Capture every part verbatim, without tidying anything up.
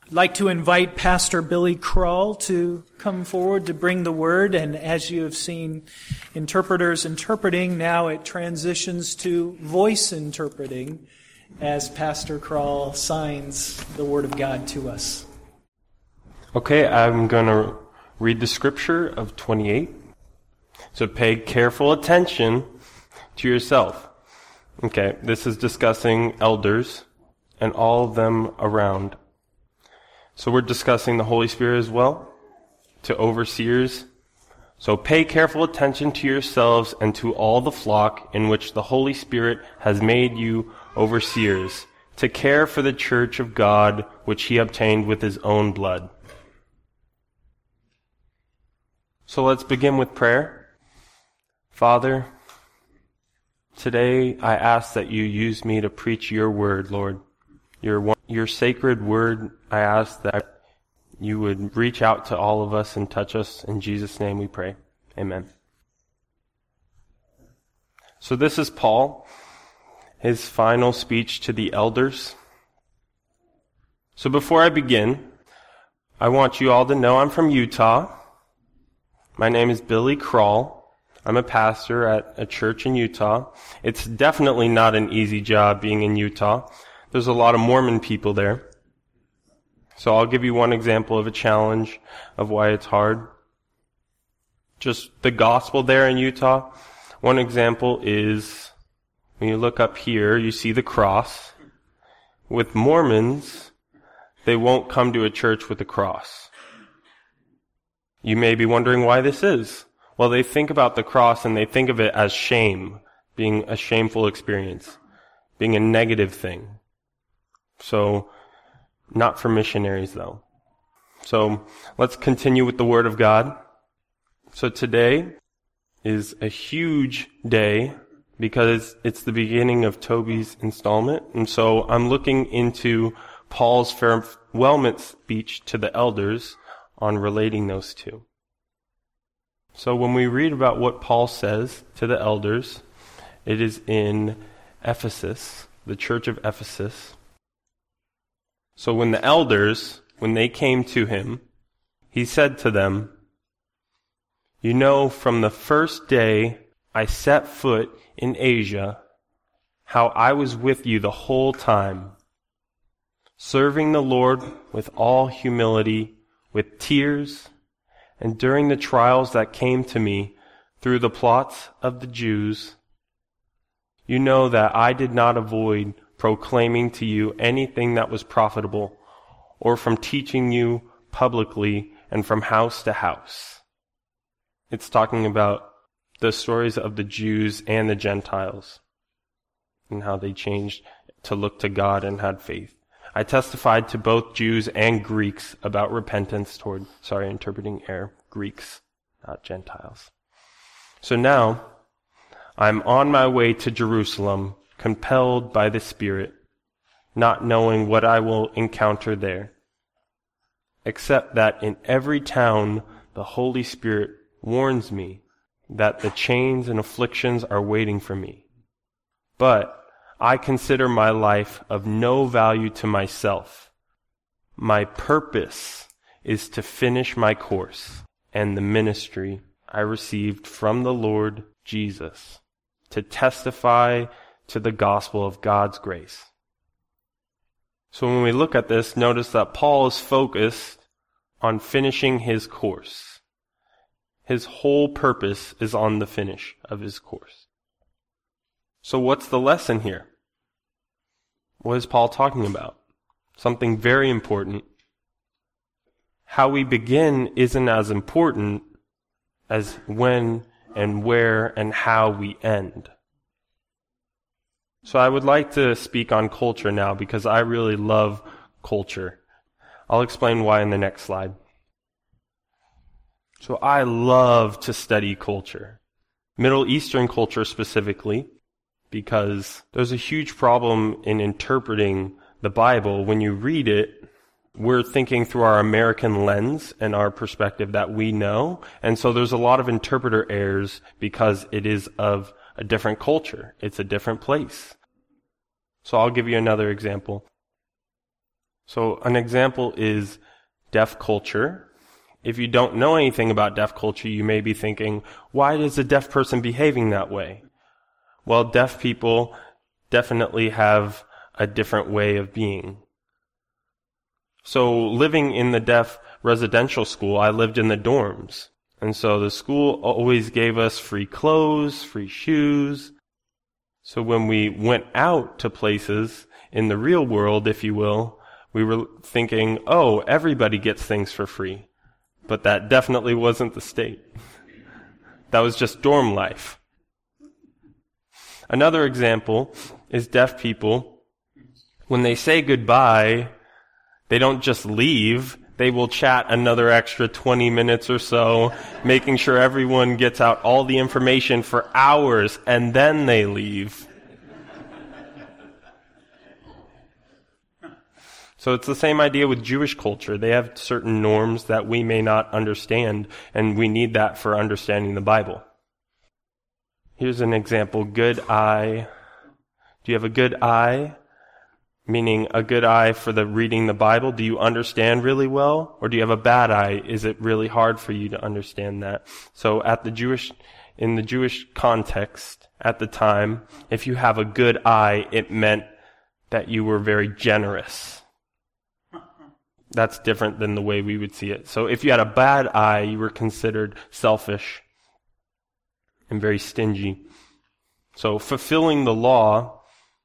I'd like to invite Pastor Billy Kroll to come forward to bring the word. And as you have seen interpreters interpreting, now it transitions to voice interpreting as Pastor Kroll signs the word of God to us. Okay, I'm going to read the scripture of twenty-eight. So pay careful attention to yourself. Okay, this is discussing elders and all of them around. So we're discussing the Holy Spirit as well, to overseers. So pay careful attention to yourselves and to all the flock in which the Holy Spirit has made you overseers, to care for the church of God which he obtained with his own blood. So let's begin with prayer. Father, today I ask that you use me to preach your word, Lord. Your your sacred word, I ask that you would reach out to all of us and touch us. In Jesus' name we pray. Amen. So this is Paul, his final speech to the elders. So before I begin, I want you all to know I'm from Utah. My name is Billy Kroll. I'm a pastor at a church in Utah. It's definitely not an easy job being in Utah. There's a lot of Mormon people there. So I'll give you one example of a challenge of why it's hard. Just the gospel there in Utah. One example is when you look up here, you see the cross. With Mormons, they won't come to a church with a cross. You may be wondering why this is. Well, they think about the cross and they think of it as shame, being a shameful experience, being a negative thing. So, not for missionaries though. So, let's continue with the Word of God. So today is a huge day because it's the beginning of Toby's installment. And so I'm looking into Paul's farewell speech to the elders on relating those two. So when we read about what Paul says to the elders, it is in Ephesus, the church of Ephesus. So when the elders, when they came to him, he said to them, "You know, from the first day I set foot in Asia, how I was with you the whole time, serving the Lord with all humility, with tears, and during the trials that came to me through the plots of the Jews. You know that I did not avoid proclaiming to you anything that was profitable, or from teaching you publicly and from house to house." It's talking about the stories of the Jews and the Gentiles, and how they changed to look to God and had faith. I testified to both Jews and Greeks about repentance toward, sorry, interpreting error, Greeks, not Gentiles. So now, I'm on my way to Jerusalem, compelled by the Spirit, not knowing what I will encounter there, except that in every town the Holy Spirit warns me that the chains and afflictions are waiting for me. But I consider my life of no value to myself. My purpose is to finish my course and the ministry I received from the Lord Jesus, to testify to the gospel of God's grace. So when we look at this, notice that Paul is focused on finishing his course. His whole purpose is on the finish of his course. So what's the lesson here? What is Paul talking about? Something very important. How we begin isn't as important as when and where and how we end. So I would like to speak on culture now because I really love culture. I'll explain why in the next slide. So I love to study culture, Middle Eastern culture specifically, because there's a huge problem in interpreting the Bible. When you read it, we're thinking through our American lens and our perspective that we know, and so there's a lot of interpreter errors because it is of a different culture. It's a different place. So I'll give you another example. So an example is deaf culture. If you don't know anything about deaf culture, you may be thinking, why is a deaf person behaving that way? Well, deaf people definitely have a different way of being. So living in the deaf residential school, I lived in the dorms. And so the school always gave us free clothes, free shoes. So when we went out to places in the real world, if you will, we were thinking, oh, everybody gets things for free. But that definitely wasn't the state. That was just dorm life. Another example is deaf people. When they say goodbye, they don't just leave. They will chat another extra twenty minutes or so, making sure everyone gets out all the information for hours, and then they leave. So it's the same idea with Jewish culture. They have certain norms that we may not understand, and we need that for understanding the Bible. Here's an example. Good eye. Do you have a good eye? Meaning a good eye for the reading the Bible. Do you understand really well? Or do you have a bad eye? Is it really hard for you to understand that? So at the Jewish, in the Jewish context at the time, if you have a good eye, it meant that you were very generous. That's different than the way we would see it. So if you had a bad eye, you were considered selfish and very stingy. So fulfilling the law,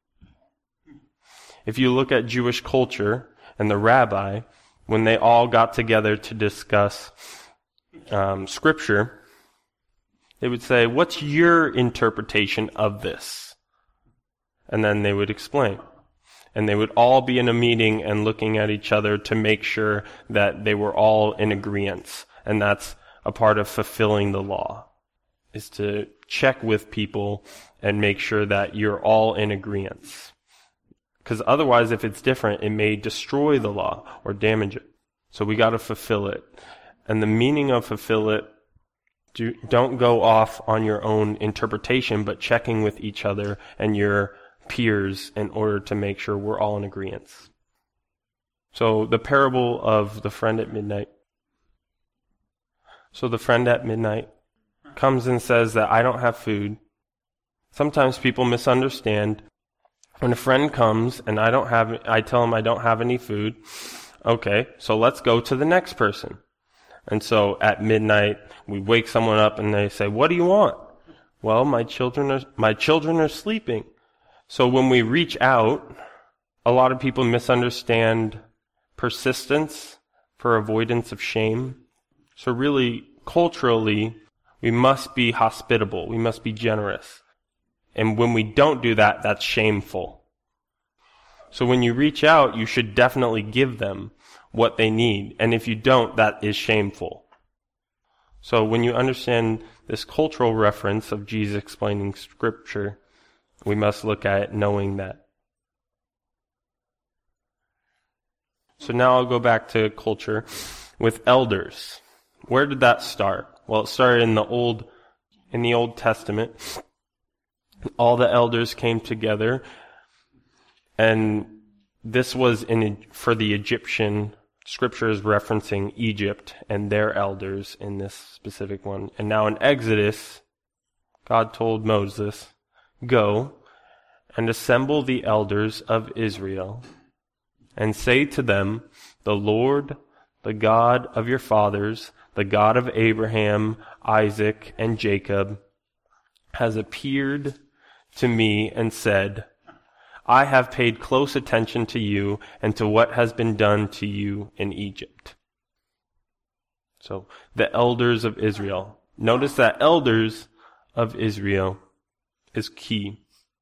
if you look at Jewish culture and the rabbi, when they all got together to discuss um, Scripture, they would say, what's your interpretation of this? And then they would explain. And they would all be in a meeting and looking at each other to make sure that they were all in agreement. And that's a part of fulfilling the law, is to check with people and make sure that you're all in agreement. Because otherwise, if it's different, it may destroy the law or damage it. So we got to fulfill it. And the meaning of fulfill it, do, don't go off on your own interpretation, but checking with each other and your peers in order to make sure we're all in agreement. So the parable of the friend at midnight. So the friend at midnight comes and says that I don't have food. Sometimes people misunderstand. When a friend comes and I don't have, I tell him I don't have any food. Okay, so let's go to the next person. And so at midnight, we wake someone up and they say, what do you want? Well, my children are, my children are sleeping. So when we reach out, a lot of people misunderstand persistence for avoidance of shame. So really, culturally, we must be hospitable. We must be generous. And when we don't do that, that's shameful. So when you reach out, you should definitely give them what they need. And if you don't, that is shameful. So when you understand this cultural reference of Jesus explaining Scripture, we must look at it knowing that. So now I'll go back to culture with elders. Where did that start? Well, it started in the Old, in the Old Testament. All the elders came together, and this was in for the Egyptian. Scripture is referencing Egypt and their elders in this specific one. And now in Exodus, God told Moses, go and assemble the elders of Israel and say to them, the Lord, the God of your fathers, the God of Abraham, Isaac, and Jacob, has appeared to me and said, I have paid close attention to you and to what has been done to you in Egypt. So the elders of Israel. Notice that elders of Israel is key.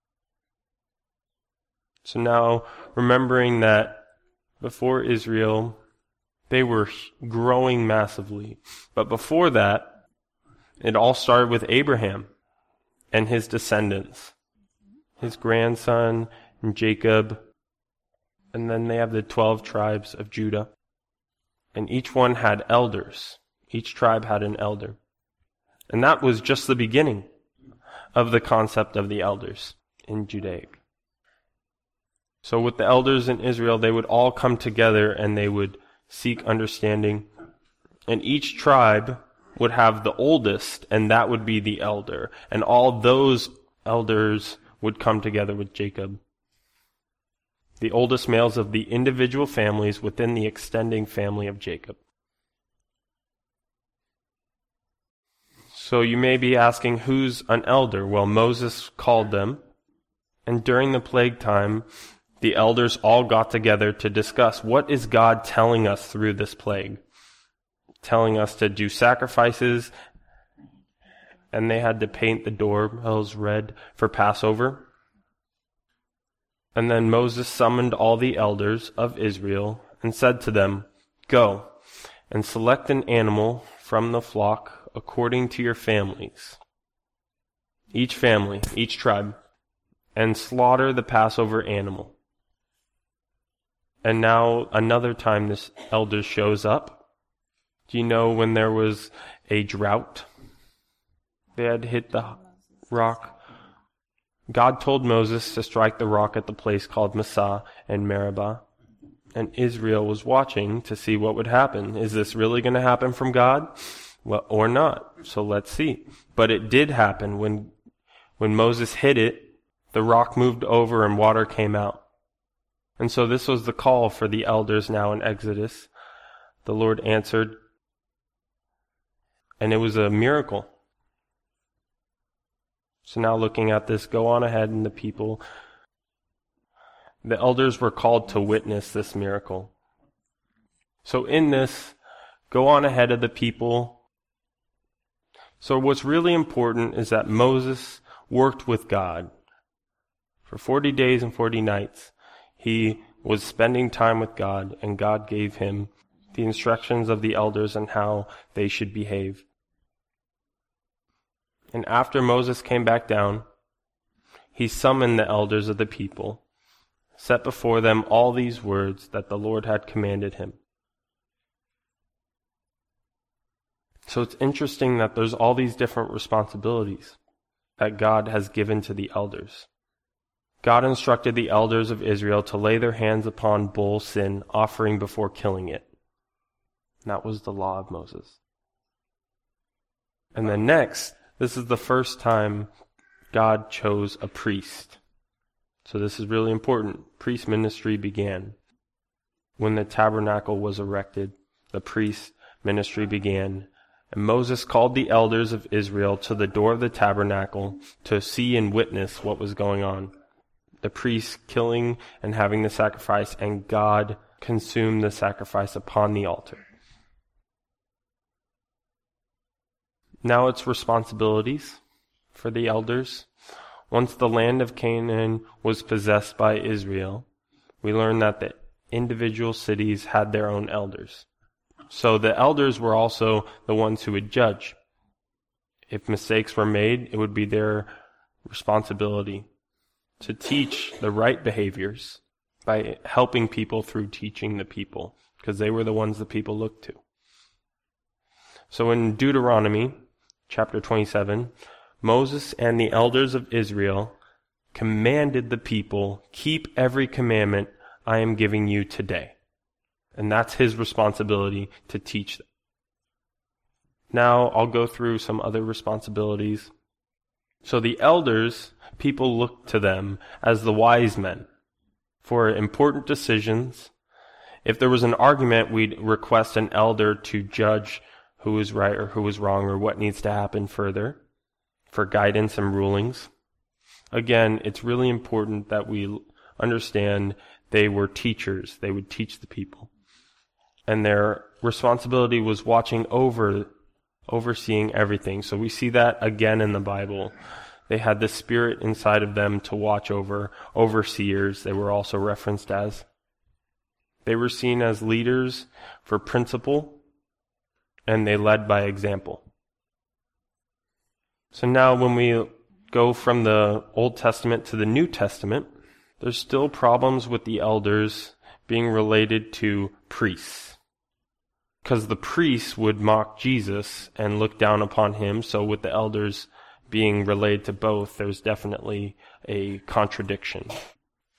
So now, remembering that before Israel, they were growing massively. But before that, it all started with Abraham and his descendants. His grandson, and Jacob. And then they have the twelve tribes of Judah. And each one had elders. Each tribe had an elder. And that was just the beginning of the concept of the elders in Judaic. So with the elders in Israel, they would all come together and they would seek understanding. And each tribe would have the oldest, and that would be the elder. And all those elders would come together with Jacob. The oldest males of the individual families within the extending family of Jacob. So you may be asking, who's an elder? Well, Moses called them, and during the plague time, the elders all got together to discuss what is God telling us through this plague. Telling us to do sacrifices, and they had to paint the doorbells red for Passover. And then Moses summoned all the elders of Israel and said to them, "Go and select an animal from the flock according to your families, each family, each tribe, and slaughter the Passover animal." And now another time this elder shows up. Do you know when there was a drought? They had hit the rock. God told Moses to strike the rock at the place called Massah and Meribah. And Israel was watching to see what would happen. Is this really going to happen from God? Well, or not. So let's see. But it did happen. When, when Moses hit it, the rock moved over and water came out. And so this was the call for the elders now in Exodus. The Lord answered, and it was a miracle. So now looking at this, go on ahead and the people, the elders were called to witness this miracle. So in this, go on ahead of the people. So what's really important is that Moses worked with God. For forty days and forty nights, he was spending time with God, and God gave him the instructions of the elders on how they should behave. And after Moses came back down, he summoned the elders of the people, set before them all these words that the Lord had commanded him. So it's interesting that there's all these different responsibilities that God has given to the elders. God instructed the elders of Israel to lay their hands upon bull sin offering before killing it. And that was the law of Moses. And then next, this is the first time God chose a priest. So this is really important. Priest ministry began. When the tabernacle was erected, the priest ministry began. And Moses called the elders of Israel to the door of the tabernacle to see and witness what was going on. The priests killing and having the sacrifice, and God consumed the sacrifice upon the altar. Now it's responsibilities for the elders. Once the land of Canaan was possessed by Israel, we learn that the individual cities had their own elders. So the elders were also the ones who would judge. If mistakes were made, it would be their responsibility to teach the right behaviors by helping people through teaching the people, because they were the ones the people looked to. So in Deuteronomy chapter twenty-seven, Moses and the elders of Israel commanded the people, keep every commandment I am giving you today. And that's his responsibility to teach them. Now I'll go through some other responsibilities. So the elders, people looked to them as the wise men for important decisions. If there was an argument, we'd request an elder to judge who was right or who was wrong or what needs to happen further for guidance and rulings. Again, it's really important that we understand they were teachers. They would teach the people. And their responsibility was watching over, overseeing everything. So we see that again in the Bible. They had the Spirit inside of them to watch over, overseers, they were also referenced as. They were seen as leaders for principle, and they led by example. So now when we go from the Old Testament to the New Testament, there's still problems with the elders being related to priests. Because the priests would mock Jesus and look down upon him, so with the elders being related to both, there's definitely a contradiction.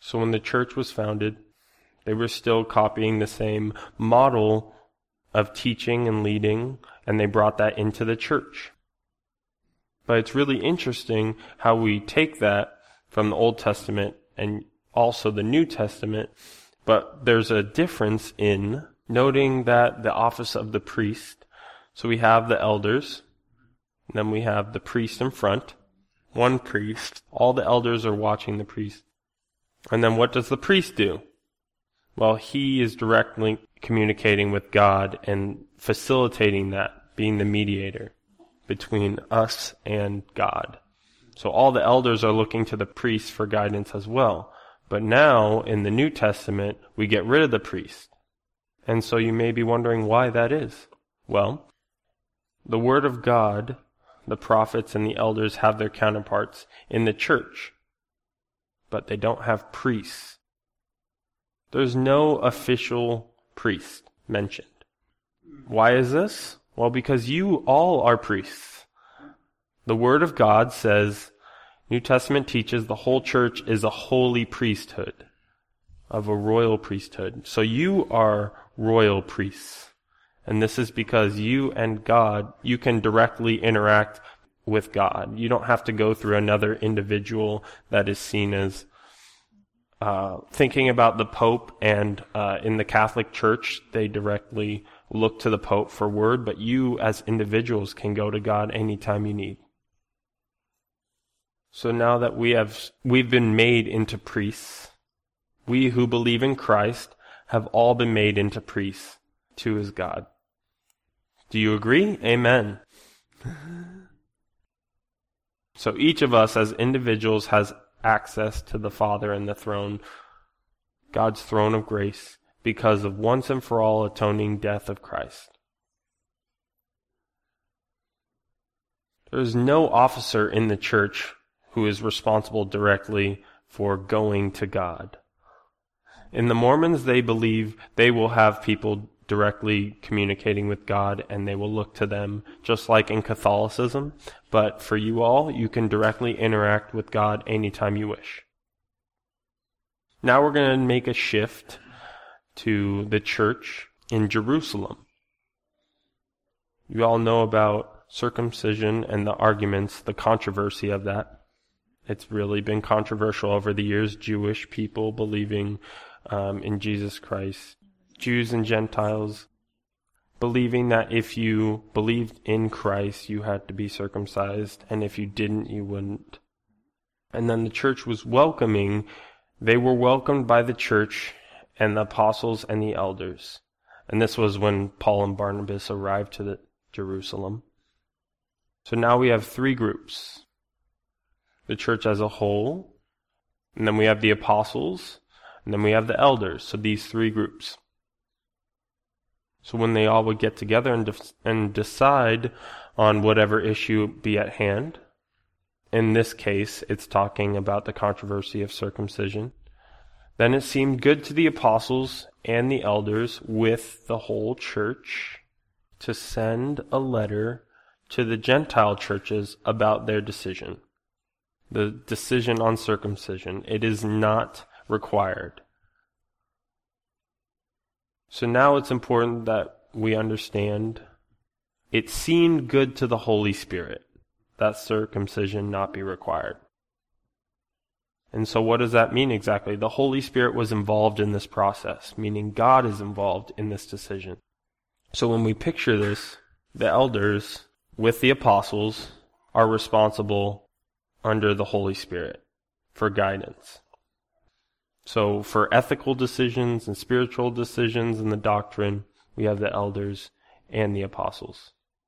So when the church was founded, they were still copying the same model of teaching and leading, and they brought that into the church. But it's really interesting how we take that from the Old Testament and also the New Testament, but there's a difference in noting that the office of the priest, so we have the elders, and then we have the priest in front, one priest, all the elders are watching the priest. And then what does the priest do? Well, he is directly communicating with God and facilitating that, being the mediator between us and God. So all the elders are looking to the priest for guidance as well. But now, in the New Testament, we get rid of the priest. And so you may be wondering why that is. Well, the Word of God, the prophets and the elders have their counterparts in the church, but they don't have priests. There's no official priest mentioned. Why is this? Well, because you all are priests. The Word of God says, New Testament teaches the whole church is a holy priesthood, of a royal priesthood. So you are royal priests. And this is because you and God, you can directly interact with God. You don't have to go through another individual that is seen as uh, thinking about the Pope, and uh, in the Catholic Church, they directly look to the Pope for word, but you as individuals can go to God anytime you need. So now that we have, we've been made into priests, we who believe in Christ have all been made into priests to his God. Do you agree? Amen. So each of us as individuals has access to the Father and the throne, God's throne of grace, because of once and for all atoning death of Christ. There is no officer in the church who is responsible directly for going to God. In the Mormons, they believe they will have people directly communicating with God, and they will look to them, just like in Catholicism. But for you all, you can directly interact with God anytime you wish. Now we're going to make a shift to the church in Jerusalem. You all know about circumcision and the arguments, the controversy of that. It's really been controversial over the years, Jewish people believing um, in Jesus Christ. Jews and Gentiles believing that if you believed in Christ, you had to be circumcised, and if you didn't, you wouldn't. And then the church was welcoming, they were welcomed by the church and the apostles and the elders. And this was when Paul and Barnabas arrived to the Jerusalem. So now we have three groups. The church as a whole, and then we have the apostles, and then we have the elders. So these three groups. So when they all would get together and, de- and decide on whatever issue be at hand, in this case, it's talking about the controversy of circumcision, then it seemed good to the apostles and the elders with the whole church to send a letter to the Gentile churches about their decision. The decision on circumcision. It is not required. So now it's important that we understand it seemed good to the Holy Spirit that circumcision not be required. And so what does that mean exactly? The Holy Spirit was involved in this process, meaning God is involved in this decision. So when we picture this, the elders with the apostles are responsible under the Holy Spirit for guidance. So for ethical decisions and spiritual decisions in the doctrine, we have the elders and the apostles.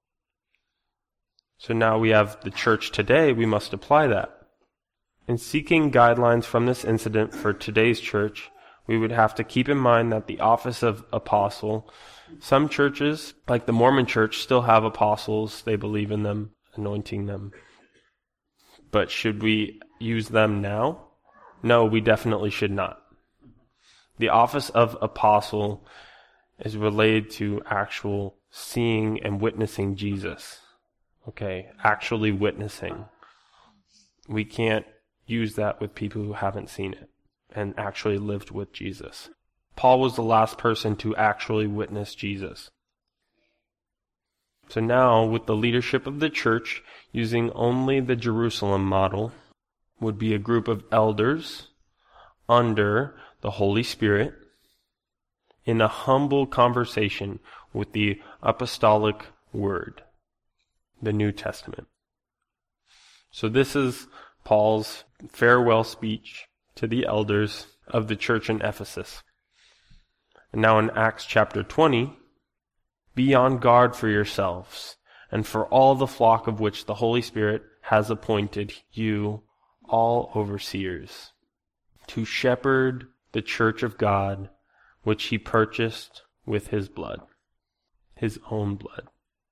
So now we have the church today, we must apply that. In seeking guidelines from this incident for today's church, we would have to keep in mind that the office of apostle, some churches, like the Mormon church, still have apostles. They believe in them, anointing them. But should we use them now? No, we definitely should not. The office of apostle is related to actual seeing and witnessing Jesus. Okay, actually witnessing. We can't use that with people who haven't seen it. and actually lived with Jesus. Paul was the last person to actually witness Jesus. So now, with the leadership of the church, using only the Jerusalem model, would be a group of elders under the Holy Spirit in a humble conversation with the apostolic word, the New Testament. So this is Paul's farewell speech to the elders of the church in Ephesus. And now in Acts chapter twenty, be on guard for yourselves and for all the flock of which the Holy Spirit has appointed you all overseers, to shepherd the church of God, which he purchased with his blood, his own blood.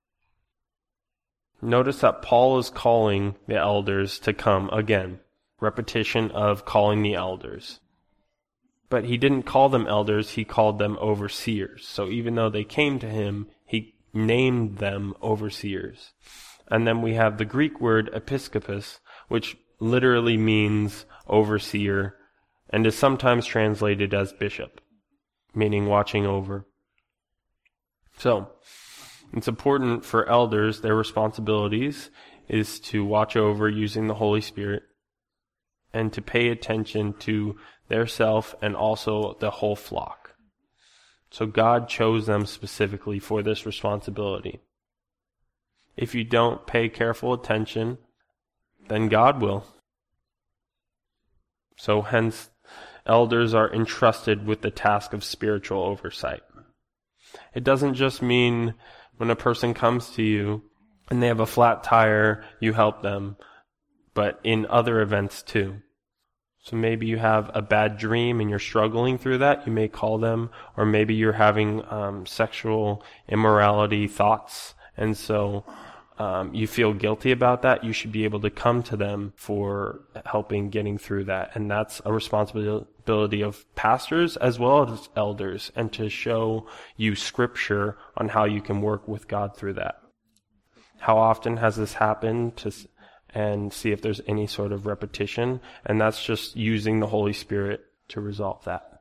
Notice that Paul is calling the elders to come again. Repetition of calling the elders. But he didn't call them elders, he called them overseers. So even though they came to him, he named them overseers. And then we have the Greek word episkopos, which literally means overseer, and is sometimes translated as bishop, meaning watching over. So, it's important for elders, their responsibilities is to watch over using the Holy Spirit and to pay attention to their self and also the whole flock. So God chose them specifically for this responsibility. If you don't pay careful attention, then God will. So hence, elders are entrusted with the task of spiritual oversight. It doesn't just mean when a person comes to you and they have a flat tire, you help them, but in other events too. So maybe you have a bad dream and you're struggling through that, you may call them, or maybe you're having um, sexual immorality thoughts, and so um, you feel guilty about that. You should be able to come to them for helping getting through that, and that's a responsibility of pastors as well as elders, and to show you scripture on how you can work with God through that. How often has this happened to and see if there's any sort of repetition, and that's just using the Holy Spirit to resolve that.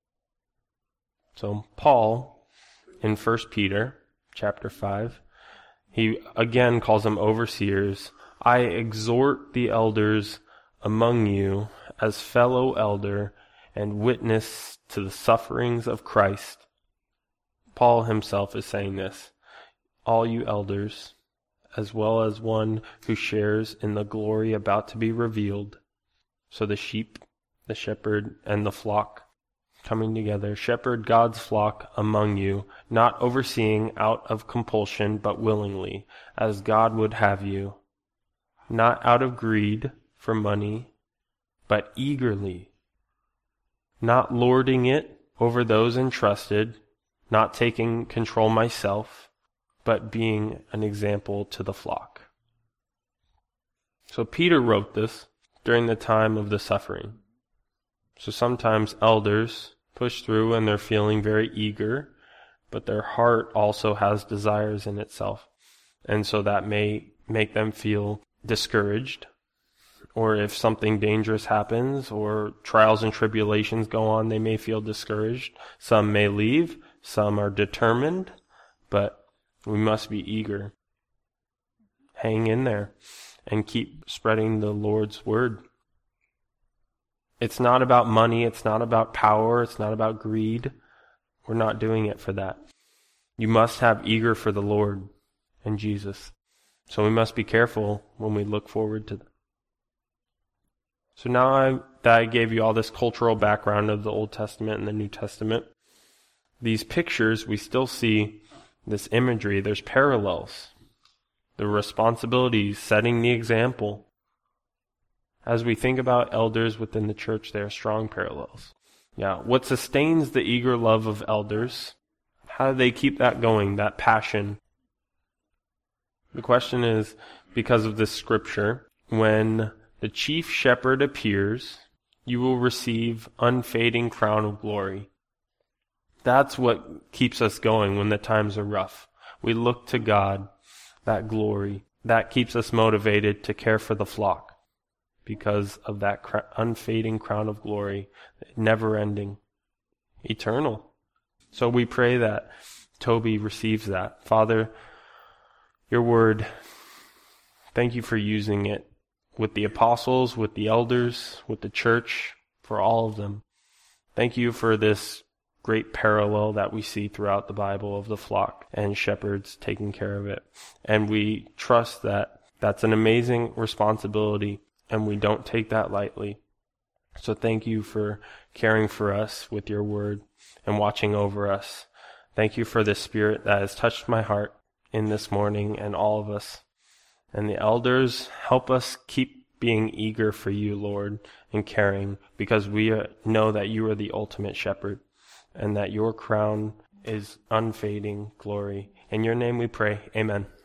So Paul, in First Peter chapter five, he again calls them overseers. I exhort the elders among you as fellow elder and witness to the sufferings of Christ. Paul himself is saying this. All you elders, as well as one who shares in the glory about to be revealed. So the sheep, the shepherd, and the flock coming together. Shepherd God's flock among you, not overseeing out of compulsion, but willingly, as God would have you. Not out of greed for money, but eagerly. Not lording it over those entrusted, not taking control myself, but being an example to the flock. So Peter wrote this during the time of the suffering. So sometimes elders push through and they're feeling very eager, but their heart also has desires in itself. And so that may make them feel discouraged. Or if something dangerous happens or trials and tribulations go on, they may feel discouraged. Some may leave, some are determined, but we must be eager. Hang in there and keep spreading the Lord's word. It's not about money. It's not about power. It's not about greed. We're not doing it for that. You must have eager for the Lord and Jesus. So we must be careful when we look forward to that. So now I, that I gave you all this cultural background of the Old Testament and the New Testament, these pictures, we still see this imagery, there's parallels. The responsibilities, setting the example. As we think about elders within the church, there are strong parallels. Yeah, what sustains the eager love of elders? How do they keep that going, that passion? The question is, because of this scripture, when the chief shepherd appears, you will receive unfading crown of glory. That's what keeps us going when the times are rough. We look to God, that glory. That keeps us motivated to care for the flock. because of that cr- unfading crown of glory, never ending, eternal. So we pray that Toby receives that. Father, your word, thank you for using it with the apostles, with the elders, with the church, for all of them. Thank you for this great parallel that we see throughout the Bible of the flock and shepherds taking care of it. And we trust that that's an amazing responsibility, and we don't take that lightly. So thank you for caring for us with your word and watching over us. Thank you for the Spirit that has touched my heart in this morning, and all of us. And the elders, help us keep being eager for you, Lord, and caring, because we know that you are the ultimate shepherd and that your crown is unfading glory. In your name we pray. Amen.